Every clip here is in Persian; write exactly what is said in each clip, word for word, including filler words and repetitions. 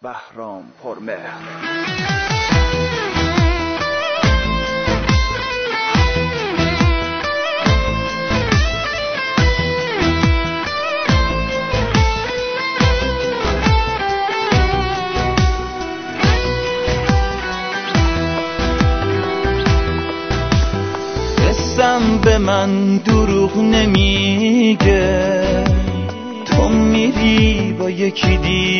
بهرام پرمهر. قسم به من دروغ نمیگه، تو میری با یکی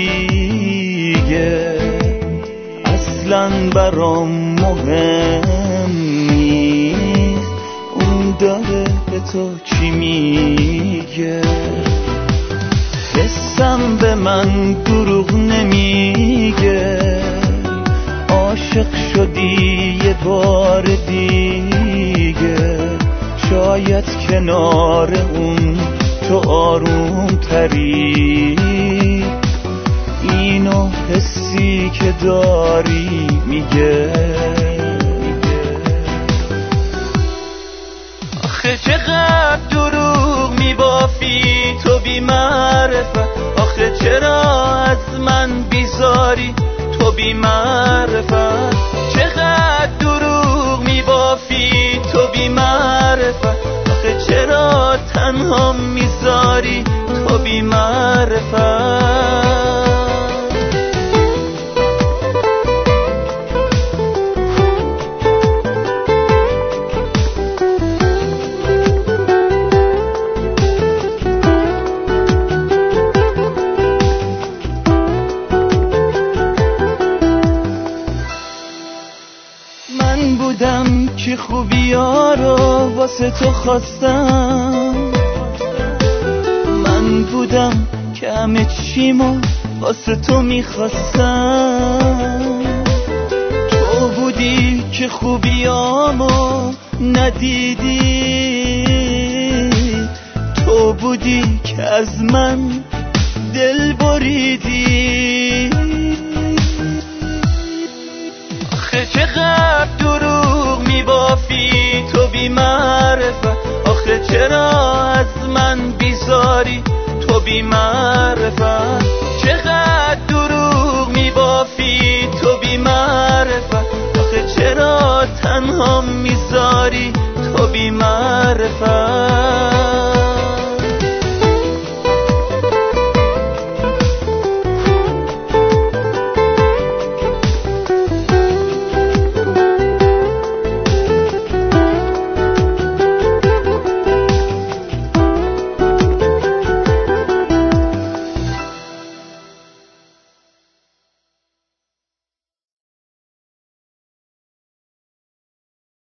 دیگه، اصلاً برام مهم نیست اون داره به تو چی میگه. قسم به من دروغ نمیگه، عاشق شدی یه بار دیگه، شاید کنار اون تو آروم تری، اینو حسی که داری میگه. آخه چقدر دروغ میبافی تو بی معرفت، آخه چرا از من بیزاری تو بی معرفت، چقدر دروغ میبافی تو بی معرفت، آخه چرا تنها میذاری تو بی معرفت. من بودم که خوبیا رو واسه تو خواستم، من بودم که همه چیمو واسه تو میخواستم، تو بودی که خوبیامو ندیدی، تو بودی که از من دل بریدی. آخه چقدر دروغ میبافی تو بی معرفت، آخه چرا از من بیزاری تو بی معرفت، چقدر دروغ میبافی تو بی معرفت، آخه چرا تنها میذاری تو بی معرفت.